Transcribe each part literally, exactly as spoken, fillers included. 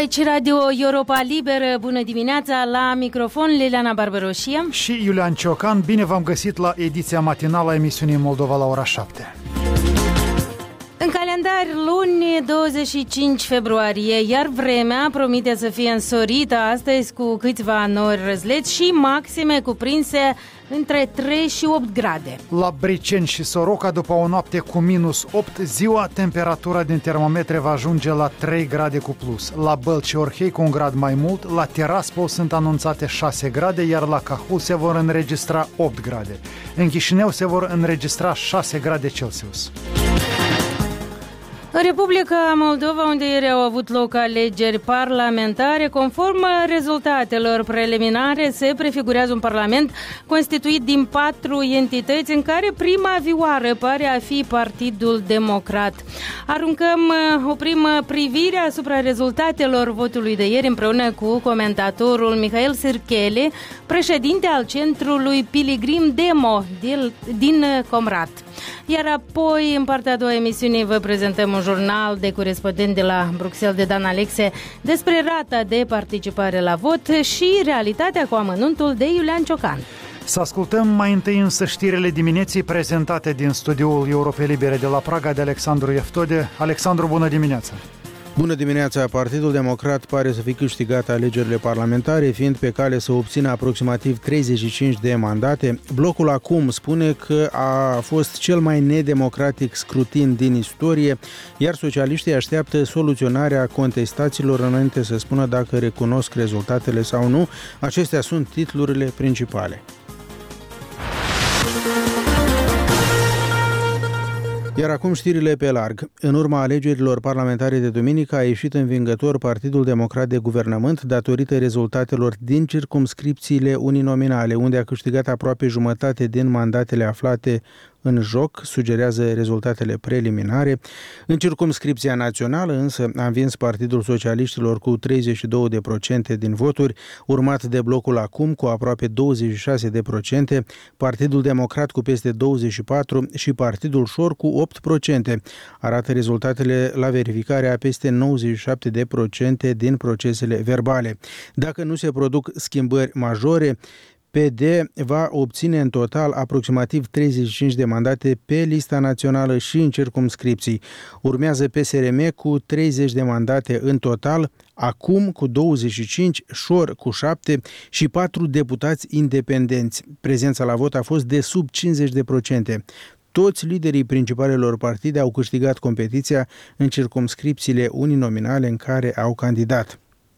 Aici Radio Europa Liberă, bună dimineața, la microfon Liliana Barbaroșie și Iulian Ciocan. Bine v-am găsit la ediția matinală a emisiunii Moldova la ora șapte. În calendar, luni douăzeci și cinci februarie, iar vremea promite să fie însorită astăzi cu câțiva nori răzleți și maxime cuprinse între trei și opt grade. La Briceni și Soroca, după o noapte cu minus opt, ziua temperatura din termometre va ajunge la trei grade cu plus. La Bălți și Orhei cu un grad mai mult, la Tiraspol sunt anunțate șase grade, iar la Cahul se vor înregistra opt grade. În Chișinău se vor înregistra șase grade Celsius. În Republica Moldova, unde ieri au avut loc alegeri parlamentare, conform rezultatelor preliminare, se prefigurează un parlament constituit din patru entități, în care prima vioară pare a fi Partidul Democrat. Aruncăm o primă privire asupra rezultatelor votului de ieri împreună cu comentatorul Mihail Sirchele, președinte al centrului Pilgrim Demo din Comrat. Iar apoi, în partea a doua emisiunii, vă prezentăm un jurnal de corespondent de la Bruxelles de Dan Alexe despre rata de participare la vot și realitatea cu amănuntul de Iulian Ciocan. Să ascultăm mai întâi însă știrile dimineții prezentate din studioul Europei Libere de la Praga de Alexandru Eftode. Alexandru, bună dimineața! Bună dimineața! Partidul Democrat pare să fi câștigat alegerile parlamentare, fiind pe cale să obțină aproximativ treizeci și cinci de mandate. Blocul Acum spune că a fost cel mai nedemocratic scrutin din istorie, iar socialiștii așteaptă soluționarea contestațiilor înainte să spună dacă recunosc rezultatele sau nu. Acestea sunt titlurile principale. Iar acum știrile pe larg. În urma alegerilor parlamentare de duminică a ieșit învingător Partidul Democrat de Guvernământ datorită rezultatelor din circumscripțiile uninominale, unde a câștigat aproape jumătate din mandatele aflate în joc, sugerează rezultatele preliminare. În circumscripția națională însă a învins Partidul Socialiștilor cu treizeci și două la sută din voturi, urmat de Blocul Acum cu aproape douăzeci și șase la sută, Partidul Democrat cu peste douăzeci și patru la sută și Partidul Șor cu opt la sută. Arată rezultatele la verificarea peste nouăzeci și șapte la sută din procesele verbale. Dacă nu se produc schimbări majore, P D va obține în total aproximativ treizeci și cinci de mandate pe lista națională și în circumscripții. Urmează P S R M cu treizeci de mandate în total, Acum cu douăzeci și cinci, Șor cu șapte și patru deputați independenți. Prezența la vot a fost de sub cincizeci la sută. Toți liderii principalelor partide au câștigat competiția în circumscripțiile uninominale în care au candidat.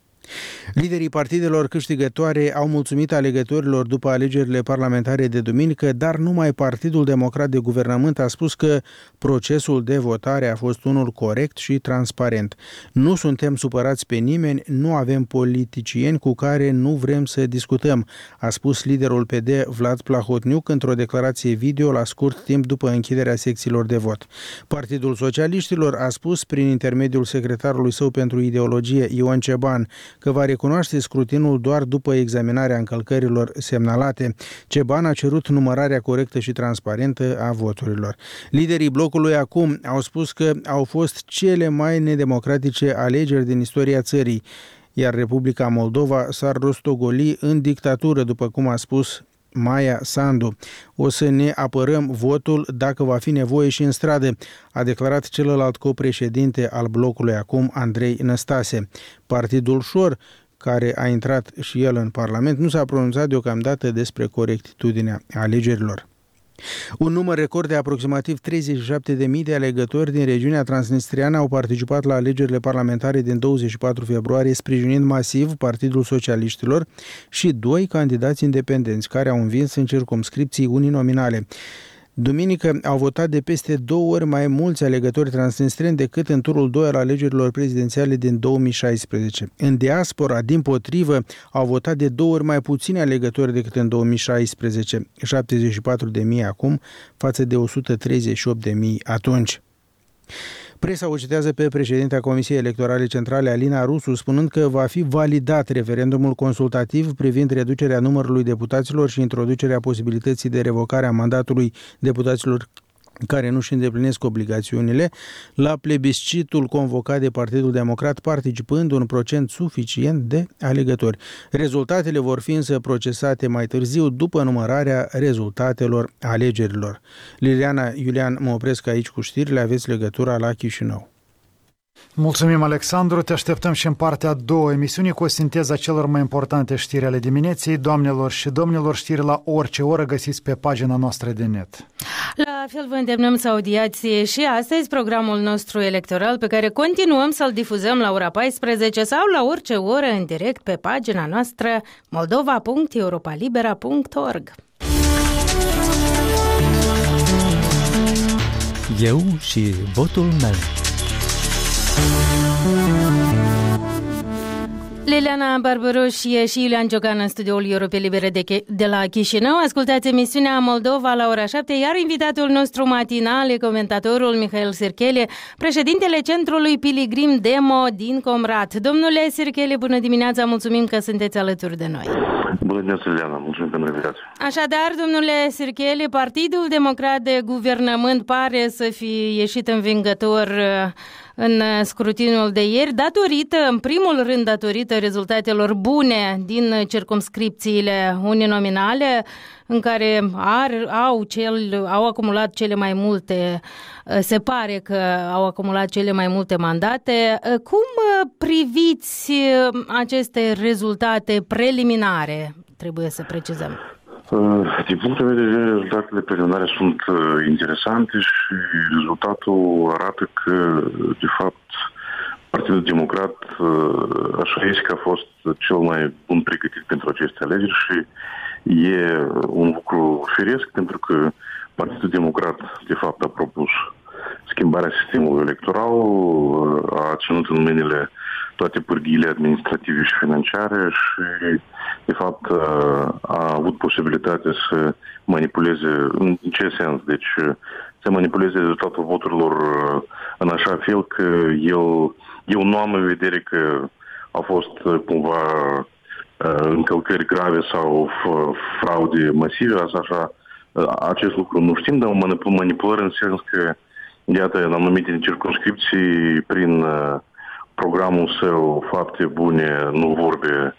Liderii partidelor câștigătoare au mulțumit alegătorilor după alegerile parlamentare de duminică, dar numai Partidul Democrat de Guvernământ a spus că procesul de votare a fost unul corect și transparent. Nu suntem supărați pe nimeni, nu avem politicieni cu care nu vrem să discutăm, a spus liderul P D Vlad Plahotniuc într-o declarație video la scurt timp după închiderea secțiilor de vot. Partidul Socialiștilor a spus prin intermediul secretarului său pentru ideologie Ion Ceban că va recunoaște scrutinul doar după examinarea încălcărilor semnalate. Ceban a cerut numărarea corectă și transparentă a voturilor. Liderii blocului Acum au spus că au fost cele mai nedemocratice alegeri din istoria țării, iar Republica Moldova s-ar rostogoli în dictatură, după cum a spus Maia Sandu. O să ne apărăm votul dacă va fi nevoie și în stradă, a declarat celălalt copreședinte al blocului Acum, Andrei Năstase. Partidul Șor, care a intrat și el în Parlament, nu s-a pronunțat deocamdată despre corectitudinea alegerilor. Un număr record de aproximativ treizeci și șapte de mii de alegători din regiunea transnistriană au participat la alegerile parlamentare din douăzeci și patru februarie, sprijinind masiv Partidul Socialiștilor și doi candidați independenți care au învins în circumscripții uninominale. Duminică au votat de peste două ori mai mulți alegători transnistreni decât în turul doi al alegerilor prezidențiale din două mii șaisprezece. În diaspora, dimpotrivă, au votat de două ori mai puțini alegători decât în două mii șaisprezece, șaptezeci și patru de mii acum, față de o sută treizeci și opt de mii atunci. Presa o citează pe președinta Comisiei Electorale Centrale, Alina Rusu, spunând că va fi validat referendumul consultativ privind reducerea numărului deputaților și introducerea posibilității de revocare a mandatului deputaților care nu își îndeplinesc obligațiunile, la plebiscitul convocat de Partidul Democrat, participând un procent suficient de alegători. Rezultatele vor fi însă procesate mai târziu, după numărarea rezultatelor alegerilor. Liliana Iulian, mă opresc aici cu știrile, aveți legătura la Chișinău. Mulțumim, Alexandru. Te așteptăm și în partea a doua emisiunii cu o sinteză a celor mai importante știri ale dimineții. Doamnelor și domnilor, știri la orice oră găsiți pe pagina noastră de net. La fel vă îndemnăm să audiați și astăzi programul nostru electoral, pe care continuăm să-l difuzăm la ora paisprezece sau la orice oră în direct pe pagina noastră moldova punct europa libera punct org. Eu și votul meu. Liliana Barbaroșie și Iulian Ciocan în studioul Europei Libere de, de la Chișinău. Ascultați emisiunea Moldova la ora șapte, iar invitatul nostru matinal e comentatorul Mihail Sirchele, președintele Centrului Piligrim Demo din Comrat. Domnule Sirchele, bună dimineața, mulțumim că sunteți alături de noi. Bună dimineața, Liliana, mulțumim pentru invitație. Așadar, domnule Sirchele, Partidul Democrat de Guvernământ pare să fi ieșit învingător în scrutinul de ieri, datorită, în primul rând datorită rezultatelor bune din circumscripțiile uninominale, în care ar, au, cel, au acumulat cele mai multe, se pare că au acumulat cele mai multe mandate. Cum priviți aceste rezultate preliminare? Trebuie să precizăm. Din punctul meu de vedere, rezultatele preliminare sunt interesante și rezultatul arată că, de fapt, Partidul Democrat, așa este că a fost cel mai bun pregătit pentru aceste alegeri și e un lucru firesc, pentru că Partidul Democrat, de fapt, a propus schimbarea sistemului electoral, a ținut în mâinile toate pârghiile administrative și financiare și, de fapt, a avut posibilitatea să manipuleze, în ce sens? Deci, să manipuleze rezultatul voturilor în așa fel că el, eu nu am în vedere că au fost cumva încălcări grave sau fraude masive, asta așa, acest lucru nu știm, dar manipulări în sens că, iată, în anumite circumscripții, prin programul său, fapte bune, nu vorbe,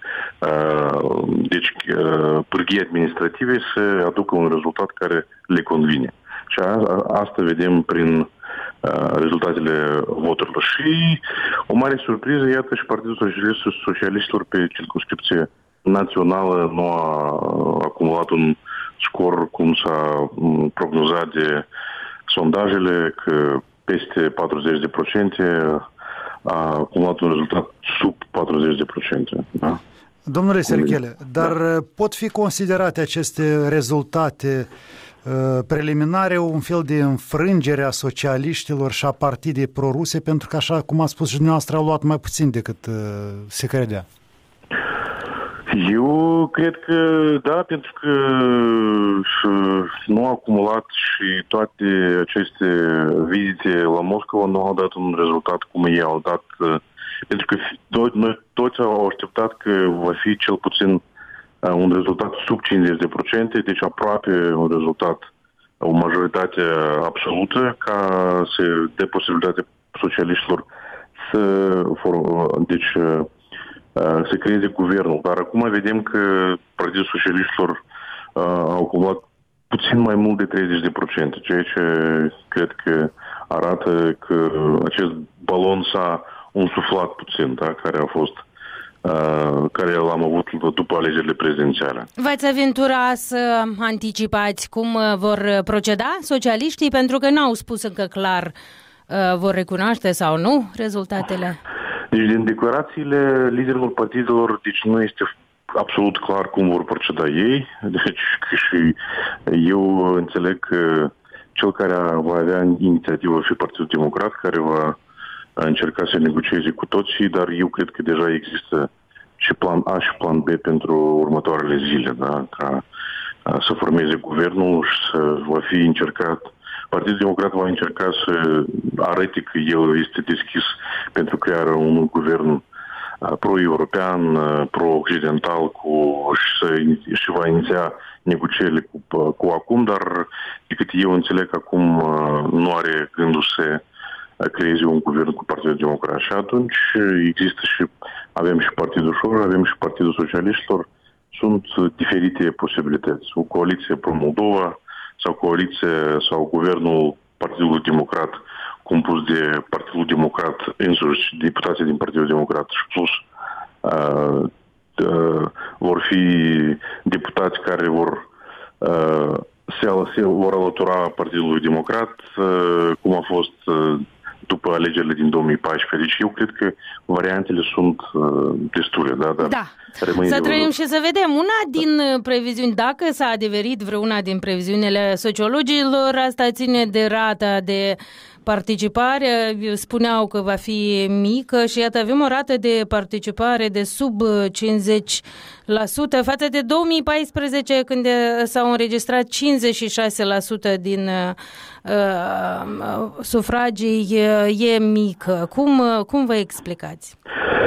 deci pârghii administrative, să aducă un rezultat care le convine. Și asta vedem prin rezultatele voturilor. Și o mare surpriză, iată, și Partidul Socialiștilor pe circumscripție națională nu a acumulat un scor cum s-a prognozat de sondajele, că peste patruzeci de procente a acumulat un rezultat sub patruzeci de procente. Da? Domnule Sirchele, dar da. pot fi considerate aceste rezultate uh, preliminare un fel de înfrângere a socialiștilor și a partidei proruse, pentru că, așa cum a spus și dumneavoastră, au luat mai puțin decât uh, se credea? Eu cred că da, pentru că nu a acumulat și toate aceste vizite la Moscova nu au dat un rezultat cum ei au dat, pentru că noi toți au așteptat că va fi cel puțin un rezultat sub cincizeci de procente, deci aproape un rezultat, o majoritate absolută, ca să dea posibilitatea socialiștilor să, deci, să creeze guvernul. Dar acum vedem că Partidul Socialiștilor au acumulat puțin mai mult de treizeci de procente, ceea ce cred că arată că acest balon s-a unsuflat puțin, da? Care a fost, uh, care l-am avut după alegerile prezidențiale. V-ați aventura să anticipați cum vor proceda socialiștii, pentru că n-au spus încă clar uh, vor recunoaște sau nu rezultatele? Deci din declarațiile liderilor partidelor, deci nu este absolut clar cum vor proceda ei. Deci și eu înțeleg că cel care va avea inițiativă va fi Partidul Democrat, care va încerca să negocieze cu toții, dar eu cred că deja există și plan A și plan B pentru următoarele zile, da? Ca să formeze guvernul și să va fi încercat. Partidul Democrat va încerca să arate că el este deschis pentru crearea unui guvern pro-european, pro-occidental cu, și, și va iniția negocierile cu, cu acum, dar de cât eu înțeleg acum nu are gândul să creeze un guvern cu Partidul Democrat. Și atunci există și, avem și Partidul Șor, avem și Partidul Socialiștilor, sunt diferite posibilități. O coaliție pro-Moldova sau coaliție sau guvernul Partidului Democrat compus de Partidul Democrat însuși, deputații din Partidul Democrat și plus uh, uh, vor fi deputați care vor uh, se, se vor alătura Partidului Democrat, uh, cum a fost uh, după alegerile din două mii paisprezece. Deci eu cred că variantele sunt uh, destule. Da, dar da. Să trăim și să vedem. Una din previziuni, dacă s-a adeverit vreuna din previziunile sociologilor, asta ține de rata de participare. Spuneau că va fi mică și iată avem o rată de participare de sub cincizeci la sută față de două mii paisprezece, când s-au înregistrat cincizeci și șase la sută din uh, sufragii. E mică. Cum, cum vă explicați?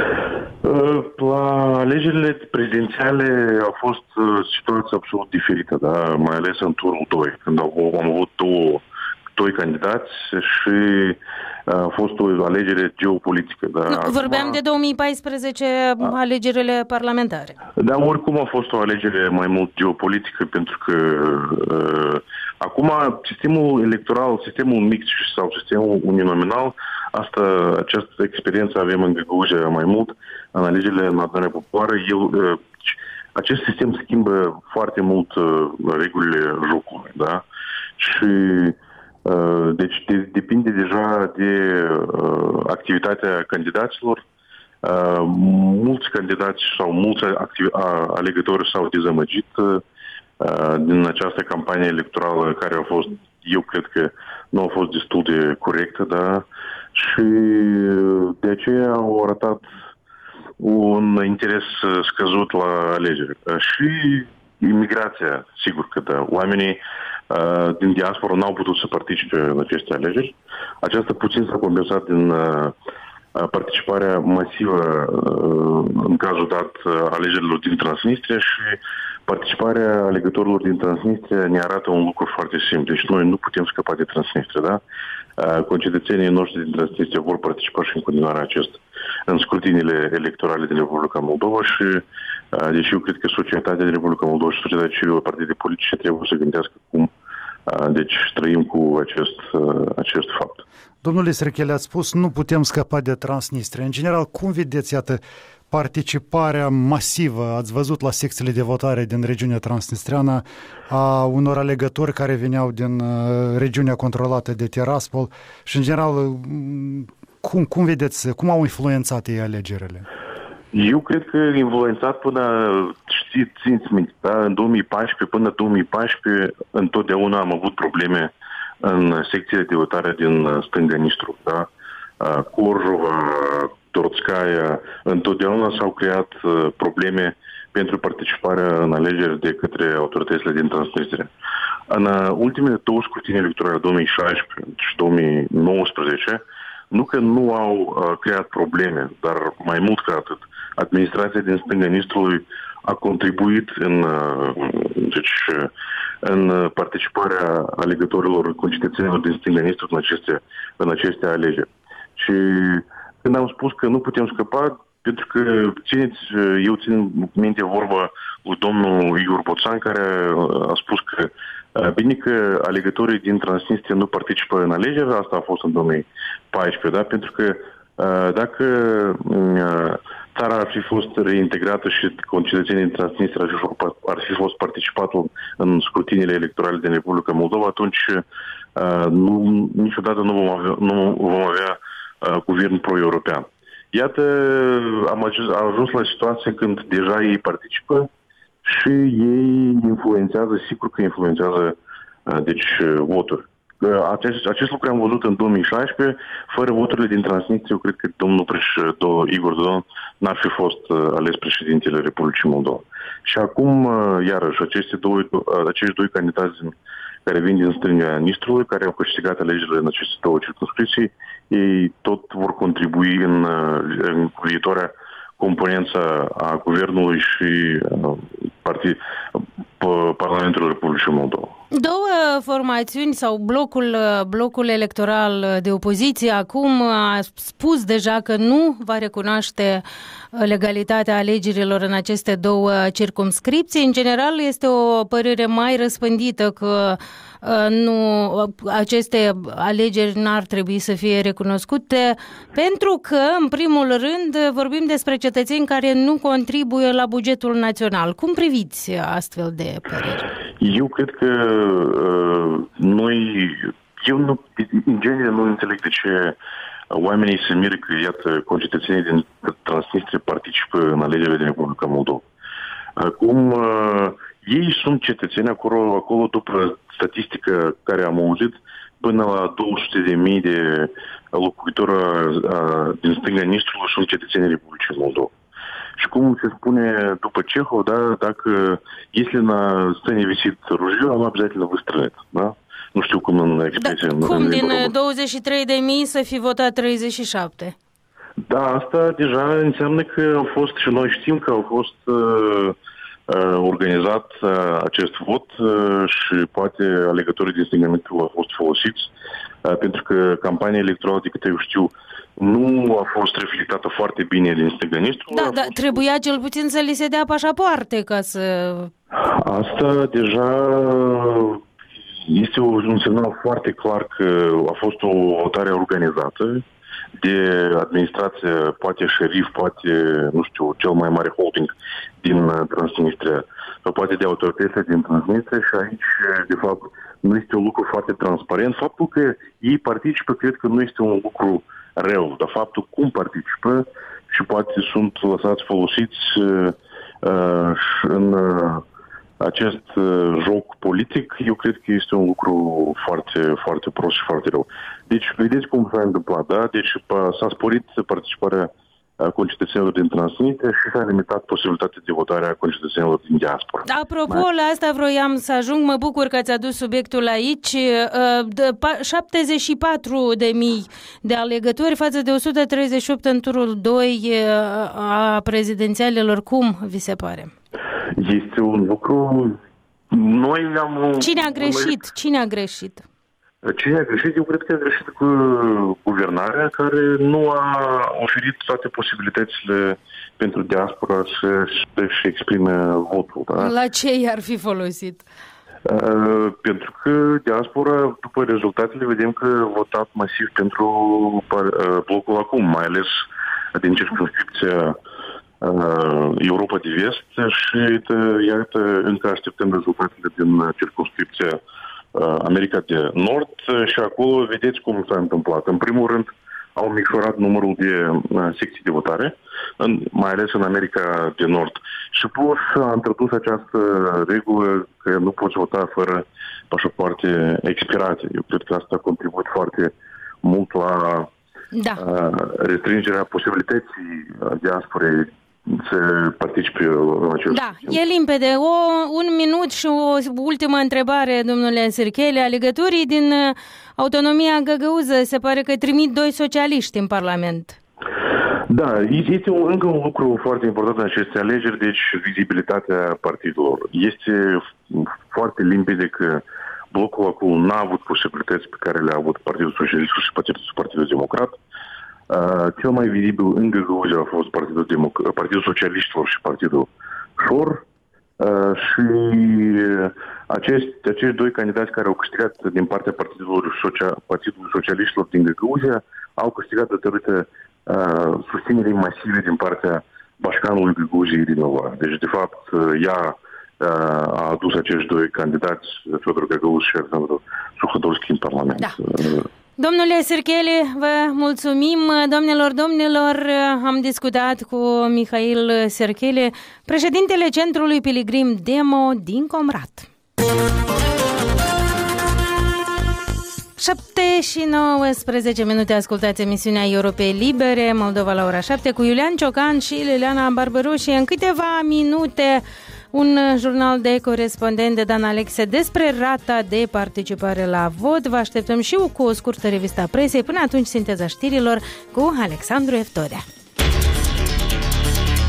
La alegerile prezidențiale a fost situația absolut diferită, da? Mai ales în turul doi, când am avut două, doi candidați și a fost o alegere geopolitică. Da? Nu, Acum, vorbeam de două mii paisprezece, a, alegerile parlamentare. Da, oricum a fost o alegere mai mult geopolitică, pentru că uh, acum sistemul electoral, sistemul mixt sau sistemul uninominal, asta, această experiență avem în Găgăuzia mai mult, în alegerile în adunarea populară. Eu, uh, acest sistem schimbă foarte mult uh, regulile jocului, da? Și uh, deci de, depinde deja de uh, activitatea candidaților. Uh, mulți candidați sau mulți activ- alegători s-au dezamăgit uh, din această campanie electorală care a fost, eu cred că nu a fost destul de corectă, da? Și de aceea au arătat un interes scăzut la alegeri. Și imigrația, sigur că da. Oamenii uh, din diaspora n-au putut să participe în aceste alegeri. Aceasta puțin s-a compensat din uh, participarea masivă uh, în cazul dat uh, alegerilor din Transnistria și participarea alegătorilor din Transnistria ne arată un lucru foarte simplu. Deci noi nu putem scăpa de Transnistria, da? Uh, concetățenii noștri din Transnistria vor participa și în continuare acest în scrutinile electorale din Republica Moldova și uh, deci eu cred că societatea din Republica Moldova și societatea civilă, partide politice trebuie să gândească cum uh, deci trăim cu acest, uh, acest fapt. Domnule Srechele, ați spus nu putem scăpa de Transnistria. În general, cum vedeți, iată, participarea masivă, ați văzut la secțiile de votare din regiunea transnistreană, a unor alegători care veneau din uh, regiunea controlată de Tiraspol și, în general, cum, cum vedeți, cum au influențat ei alegerile? Eu cred că influențat până, știți, țineți minte, da? În două mii paisprezece, până două mii paisprezece, întotdeauna am avut probleme în secțiile de votare din stânga Nistru, da? Corjova, Torțcaia, întotdeauna s-au creat probleme pentru participarea în alegeri de către autoritățile din Transnistria. În ultimele două scrutini electorale, două mii șaisprezece și două mii nouăsprezece, nu că nu au uh, creat probleme, dar mai mult ca atât. Administrația din stânga Nistrului a contribuit în, uh, deci, în participarea alegătorilor, concetățenilor din stânga Nistrului în aceste, în aceste alegeri. Și când am spus că nu putem scăpa, pentru că țineți, eu țin minte vorba lui domnul Igor Boțan, care a spus că bine că alegătorii din Transnistria nu participă în alegeri, asta a fost în două mii paisprezece, da? Pentru că dacă țara ar fi fost reintegrată și concetățenii din Transnistria ar fi fost participat în scrutinile electorale din Republica Moldova, atunci nu, niciodată nu vom avea, nu vom avea guvern pro-european. Iată, am ajuns, am ajuns la situație când deja ei participă și ei influențează, sigur că influențează, deci, voturi. Acest, acest lucru am văzut în două mii șaisprezece, fără voturile din Transnistria, eu cred că domnul președinte Igor Dodon n-ar fi fost ales președintele Republicii Moldova. Și acum, iarăși, aceste două, acești doi candidați care vin din stânga Nistrului, care au câștigat alegerile în aceste două circunscripții, ei tot vor contribui în, în viitoarea componența a guvernului și partid, Parlamentul Republicii Moldova. Două formațiuni sau blocul, blocul electoral de opoziție acum a spus deja că nu va recunoaște legalitatea alegerilor în aceste două circumscripții. În general este o părere mai răspândită că nu, aceste alegeri n-ar trebui să fie recunoscute pentru că, în primul rând, vorbim despre cetățeni care nu contribuie la bugetul național. Cum priviți astfel de păreri? Eu cred că uh, noi, eu nu, în genere nu înțeleg de ce oamenii se miră că, iată, concetățenii din Transnistria participă în alegerile din Republica Moldova. Acum, uh, ei sunt cetățeni acolo, acolo după statistică care am auzit, până la două sute de mii de locuitori uh, din stânga Nistrului sunt cetățenii Republicii Moldova. Și cum se spune după Cehov, da, dacă если на сцене висит ружье, оно обязательно выстрелит, да? Nu știu cum în expresie. Da, cum din douăzeci și trei de mii să fi votat treizeci și șapte? Da, asta deja înseamnă că au fost, și noi știm că au fost uh, uh, organizat uh, acest vot uh, și poate alegătorii din stânga Nistrului au fost folosiți, uh, pentru că campania electorală, de câte eu știu, nu a fost reflectată foarte bine din stânga Nistrului. Da, dar trebuia cel puțin să li se dea pașapoarte ca să... Asta deja este un semnal foarte clar că a fost o votare organizată de administrație, poate șerif, poate, nu știu, cel mai mare holding din Transnistria, sau poate de autoritățile din Transnistria și aici, de fapt, nu este un lucru foarte transparent. Faptul că ei participă, cred că nu este un lucru rău, dar faptul cum participă și poate sunt lăsați folosiți uh, în uh, acest uh, joc politic, eu cred că este un lucru foarte, foarte prost și foarte rău. Deci, vedeți cum s-a întâmplat, da? Deci s-a sporit participarea concetățenilor din Transnistria și s-a limitat posibilitatea de votare a concetățenilor din diaspora. Apropo, la asta vroiam să ajung, mă bucur că ați adus subiectul aici, șaptezeci și patru de mii de alegători față de o sută treizeci și opt în turul doi a prezidențialelor. Cum vi se pare? Este un lucru... Noi am... Cine a greșit? Cine a greșit? Cine a greșit? Eu cred că a greșit cu guvernarea care nu a oferit toate posibilitățile pentru diaspora să-și exprime votul. Da? La ce i-ar fi folosit? Uh, pentru că diaspora, după rezultatele, vedem că a votat masiv pentru uh, blocul acum, mai ales din circumscripția uh, Europa de Vest și iată, încă așteptăm rezultatele din circumscripția America de Nord și acolo vedeți cum s-a întâmplat. În primul rând au micșorat numărul de secții de votare, în, mai ales în America de Nord. Și plus a introdus această regulă că nu poți vota fără pașapoarte expirate. Eu cred că asta a contribuit foarte mult la da. restrângerea posibilității diasporei să participe în acest Da, e limpede. O, un minut și o ultimă întrebare, domnule Sircheli. Alegătorii din autonomia găgăuză se pare că trimit doi socialiști în Parlament. Da, este un, încă un lucru foarte important în aceste alegeri, deci vizibilitatea partidelor. Este foarte limpede că blocul acum n-a avut posibilități pe care le-a avut Partidul Socialist și Partidul, Partidul Democrat. Uh, cel mai vizibil în Găgăuzia a fost Partidul, Democ- Partidul Socialiștilor și Partidul Șor uh, și acești, acești doi candidați care au câștigat din partea Partidului, Socia- Partidului Socialiștilor din Găgăuzia au câștigat datorită uh, susținerii masive din partea Bașcanului Găgăuziei Irinova. Deci, de fapt, ea uh, a adus acești doi candidați, Fiodor Găgăuz și Alexandru Suhodolski, în Parlament. Da. Uh, Domnule Sircheli, vă mulțumim. Domnilor, domnilor, am discutat cu Mihail Sircheli, președintele Centrului Piligrim Demo din Comrat. șapte și nouăsprezece minute, ascultați emisiunea Europei Libere, Moldova la ora șapte, cu Iulian Ciocan și Liliana Barbaroși. În câteva minute, un jurnal de corespondent de Dan Alexe despre rata de participare la vot. Vă așteptăm și cu o scurtă revistă a presei. Până atunci, sinteza știrilor cu Alexandru Eftorea.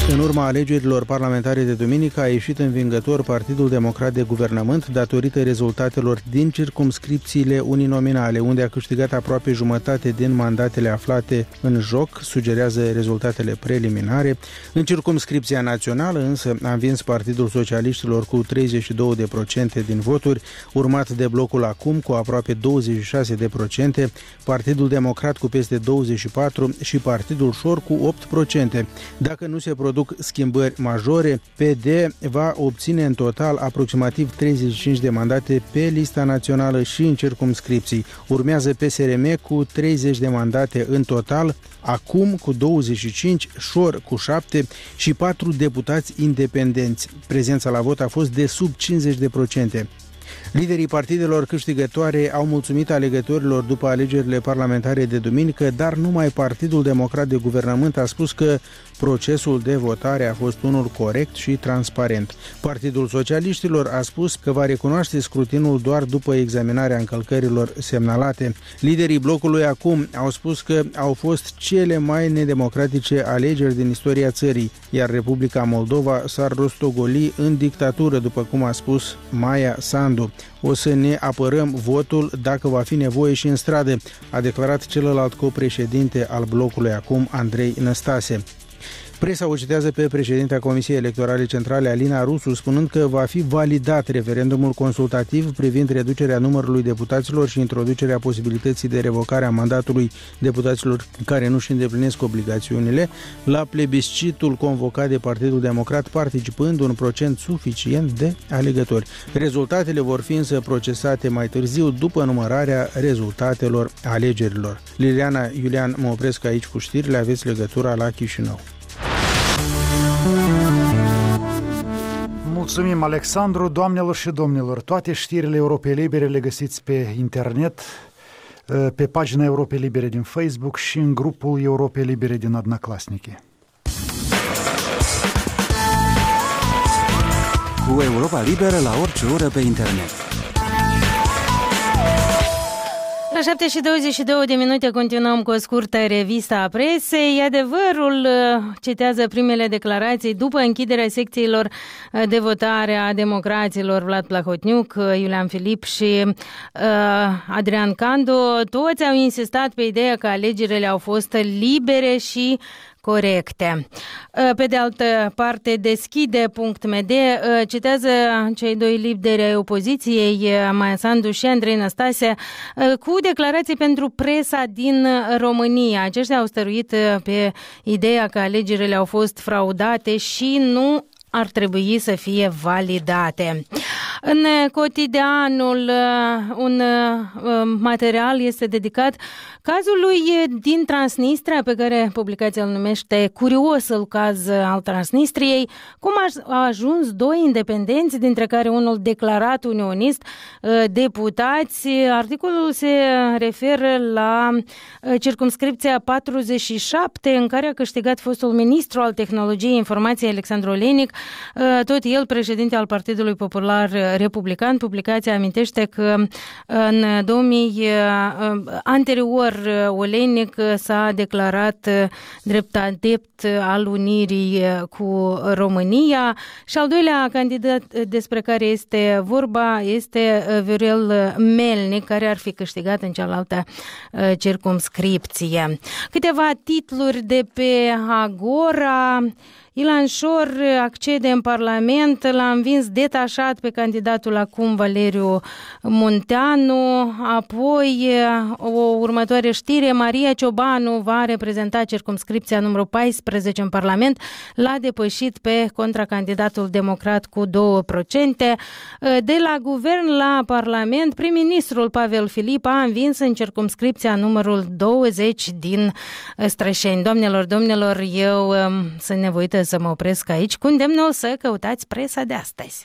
În urma alegerilor parlamentare de duminică a ieșit învingător Partidul Democrat de Guvernământ datorită rezultatelor din circumscripțiile uninominale, unde a câștigat aproape jumătate din mandatele aflate în joc, sugerează rezultatele preliminare. În circumscripția națională însă a învins Partidul Socialiștilor cu treizeci și două la sută din voturi, urmat de Blocul Acum cu aproape douăzeci și șase la sută, Partidul Democrat cu peste douăzeci și patru la sută și Partidul Șor cu opt la sută. Dacă nu se produc schimbări majore, P D va obține în total aproximativ treizeci și cinci de mandate pe lista națională și în circumscripții. Urmează P S R M cu treizeci de mandate în total, Acum cu douăzeci și cinci, Șor cu șapte și patru deputați independenți. Prezența la vot a fost de sub cincizeci la sută. Liderii partidelor câștigătoare au mulțumit alegătorilor după alegerile parlamentare de duminică, dar numai Partidul Democrat de Guvernământ a spus că procesul de votare a fost unul corect și transparent. Partidul Socialiștilor a spus că va recunoaște scrutinul doar după examinarea încălcărilor semnalate. Liderii blocului Acum au spus că au fost cele mai nedemocratice alegeri din istoria țării, iar Republica Moldova s-ar rostogoli în dictatură, după cum a spus Maia Sandu. O să ne apărăm votul dacă va fi nevoie și în stradă, a declarat celălalt copreședinte al blocului Acum, Andrei Năstase. Presa o citează pe președintea Comisiei Electorale Centrale, Alina Rusu, spunând că va fi validat referendumul consultativ privind reducerea numărului deputaților și introducerea posibilității de revocare a mandatului deputaților care nu își îndeplinesc obligațiunile, la plebiscitul convocat de Partidul Democrat, participând un procent suficient de alegători. Rezultatele vor fi însă procesate mai târziu, după numărarea rezultatelor alegerilor. Liliana Iulian, mă opresc aici cu știrile, aveți legătura la Chișinău. Mulțumim, Alexandru. Doamnelor și domnilor, toate știrile Europei Libere le găsiți pe internet, pe pagina Europei Libere din Facebook și în grupul Europei Libere din Odnoklassniki. Cu Europa Liberă la orice oră pe internet. La șapte și douăzeci și două de minute continuăm cu o scurtă revistă a presei. Adevărul citează primele declarații după închiderea secțiilor de votare a democraților Vlad Plahotniuc, Iulian Filip și uh, Adrian Candu. Toți au insistat pe ideea că alegerile au fost libere și corecte. Pe de altă parte, deschide punct m d citează cei doi lideri ai opoziției, Maia Sandu și Andrei Năstase, cu declarații pentru presa din România. Aceștia au stăruit pe ideea că alegerile au fost fraudate și nu ar trebui să fie validate. În Cotidianul, un material este dedicat cazului din Transnistria, pe care publicația îl numește Curiosul caz al Transnistriei, cum a ajuns doi independenți, dintre care unul declarat unionist, deputați. Articolul se referă la circumscripția patruzeci și șapte, în care a câștigat fostul ministru al tehnologiei informației Alexandru Olenic, tot el președinte al Partidului Popular Republican. Publicația amintește că în două mii anterior Olenic s-a declarat drept adept al unirii cu România și al doilea candidat despre care este vorba este Viorel Melnic, care ar fi câștigat în cealaltă circumscripție. Câteva titluri de pe Agora. Ilan Șor accede în Parlament, l-a învins detașat pe candidatul acum Valeriu Munteanu. Apoi, o următoare știre, Maria Ciobanu va reprezenta circumscripția numărul paisprezece în Parlament, l-a depășit pe contracandidatul democrat cu două la sută. De la guvern la Parlament, prim-ministrul Pavel Filip a învins în circumscripția numărul douăzeci din Strășeni. Doamnelor, domnilor, eu sunt nevoită să mă opresc aici cu îndemnul să căutați presa de astăzi.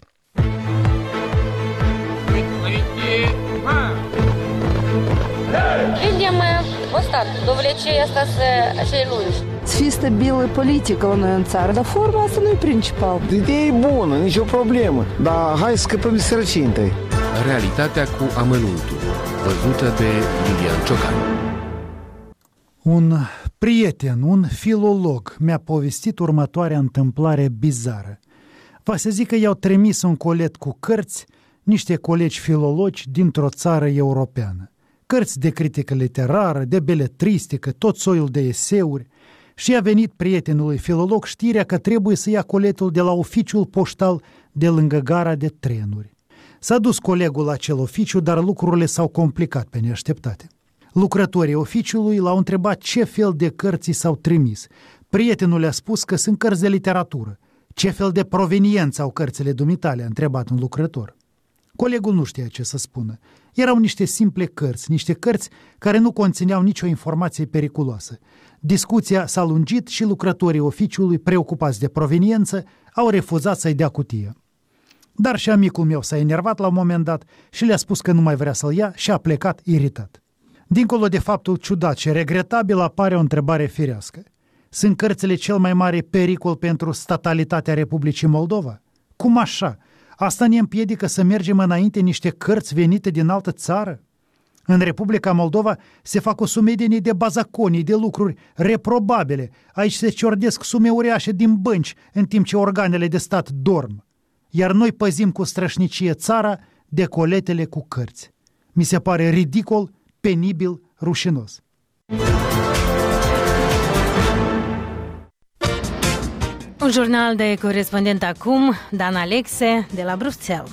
Видим ось довлече остаться cei lungi. Să fie stabilă politică la noi în țară, dar forma asta nu e principal. Ideea e bună, nicio problemă, dar hai să scăpăm de sărăcie întâi. Realitatea cu amănuntul, văzută de Lilian Ciocan. Un prieten, un filolog, mi-a povestit următoarea întâmplare bizară. Va să zic că i-au trimis un colet cu cărți niște colegi filologi dintr-o țară europeană. Cărți de critică literară, de beletristică, tot soiul de eseuri, și a venit prietenului filolog știrea că trebuie să ia coletul de la oficiul poștal de lângă gara de trenuri. S-a dus colegul la acel oficiu, dar lucrurile s-au complicat pe neașteptate. Lucrătorii oficiului l-au întrebat ce fel de cărți s-au trimis. Prietenul le-a spus că sunt cărți de literatură. Ce fel de proveniență au cărțile dumitale, a întrebat un lucrător. Colegul nu știa ce să spună. Erau niște simple cărți, niște cărți care nu conțineau nicio informație periculoasă. Discuția s-a lungit și lucrătorii oficiului, preocupați de proveniență, au refuzat să-i dea cutia. Dar și amicul meu s-a enervat la un moment dat și le-a spus că nu mai vrea să-l ia și a plecat iritat. Dincolo de faptul ciudat și regretabil, apare o întrebare firească. Sunt cărțile cel mai mare pericol pentru statalitatea Republicii Moldova? Cum așa? Asta ne împiedică să mergem înainte niște cărți venite din altă țară? În Republica Moldova se fac o sumedenie de bazaconii, de lucruri reprobabile. Aici se ciordesc sume uriașe din bănci, în timp ce organele de stat dorm. Iar noi păzim cu strășnicie țara de coletele cu cărți. Mi se pare ridicol, penibil, rușinos. Un jurnal de corespondent acum, Dan Alexe, de la Bruxelles.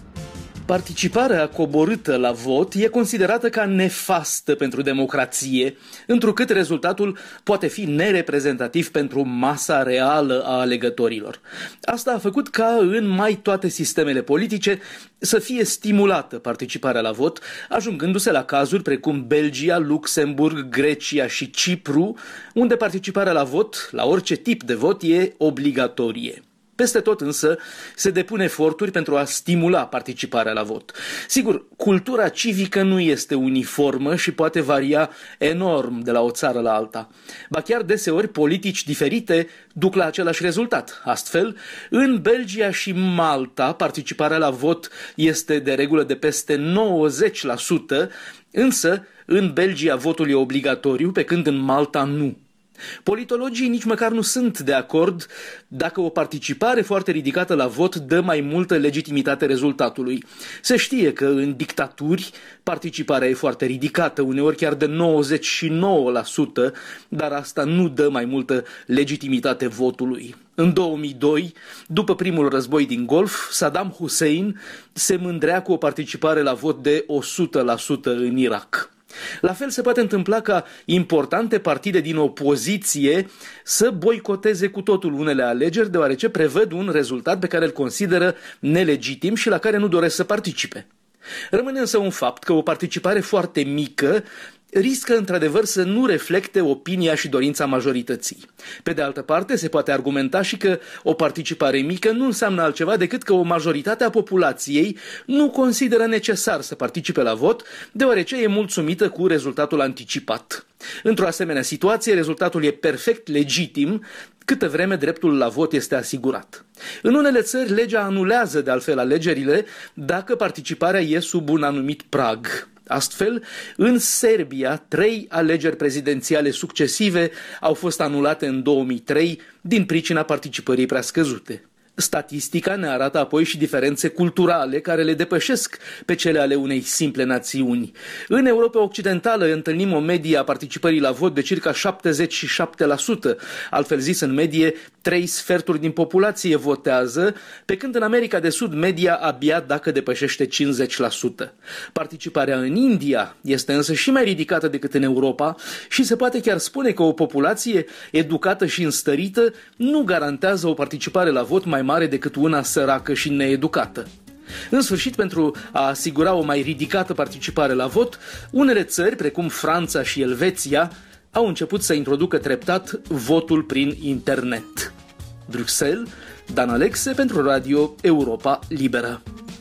Participarea coborâtă la vot e considerată ca nefastă pentru democrație, întrucât rezultatul poate fi nereprezentativ pentru masa reală a alegătorilor. Asta a făcut ca în mai toate sistemele politice să fie stimulată participarea la vot, ajungându-se la cazuri precum Belgia, Luxemburg, Grecia și Cipru, unde participarea la vot, la orice tip de vot, e obligatorie. Peste tot însă se depun eforturi pentru a stimula participarea la vot. Sigur, cultura civică nu este uniformă și poate varia enorm de la o țară la alta. Ba chiar deseori politici diferite duc la același rezultat. Astfel, în Belgia și Malta participarea la vot este de regulă de peste nouăzeci la sută, însă în Belgia votul e obligatoriu, pe când în Malta nu. Politologii nici măcar nu sunt de acord dacă o participare foarte ridicată la vot dă mai multă legitimitate rezultatului. Se știe că în dictaturi participarea e foarte ridicată, uneori chiar de nouăzeci și nouă la sută, dar asta nu dă mai multă legitimitate votului. În două mii doi, după primul război din Golf, Saddam Hussein se mândrea cu o participare la vot de o sută la sută în Irak. La fel se poate întâmpla ca importante partide din opoziție să boicoteze cu totul unele alegeri, deoarece prevăd un rezultat pe care îl consideră nelegitim și la care nu doresc să participe. Rămâne însă un fapt că o participare foarte mică riscă într-adevăr să nu reflecte opinia și dorința majorității. Pe de altă parte, se poate argumenta și că o participare mică nu înseamnă altceva decât că o majoritate a populației nu consideră necesar să participe la vot, deoarece e mulțumită cu rezultatul anticipat. Într-o asemenea situație, rezultatul e perfect legitim, câtă vreme dreptul la vot este asigurat. În unele țări, legea anulează de altfel alegerile dacă participarea e sub un anumit prag. Astfel, în Serbia, trei alegeri prezidențiale succesive au fost anulate în două mii trei din pricina participării prea scăzute. Statistica ne arată apoi și diferențe culturale care le depășesc pe cele ale unei simple națiuni. În Europa Occidentală întâlnim o medie a participării la vot de circa șaptezeci și șapte la sută, altfel zis în medie trei sferturi din populație votează, pe când în America de Sud media abia dacă depășește cincizeci la sută. Participarea în India este însă și mai ridicată decât în Europa și se poate chiar spune că o populație educată și înstărită nu garantează o participare la vot mai mare decât una săracă și needucată. În sfârșit, pentru a asigura o mai ridicată participare la vot, unele țări, precum Franța și Elveția, au început să introducă treptat votul prin internet. Bruxelles, Dan Alexe pentru Radio Europa Liberă.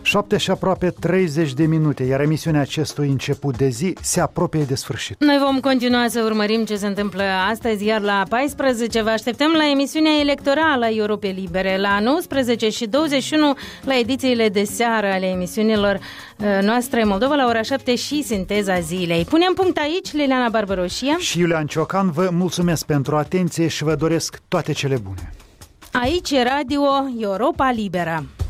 șapte și aproape treizeci de minute, iar emisiunea acestui început de zi se apropie de sfârșit. Noi vom continua să urmărim ce se întâmplă astăzi, iar la paisprezece vă așteptăm la emisiunea electorală a Europei Libere, la nouăsprezece și douăzeci și unu la edițiile de seară ale emisiunilor noastre Moldova la ora șapte și Sinteza Zilei. Punem punct aici, Liliana Barbaroșia și Iulian Ciocan, vă mulțumesc pentru atenție și vă doresc toate cele bune. Aici e Radio Europa Liberă.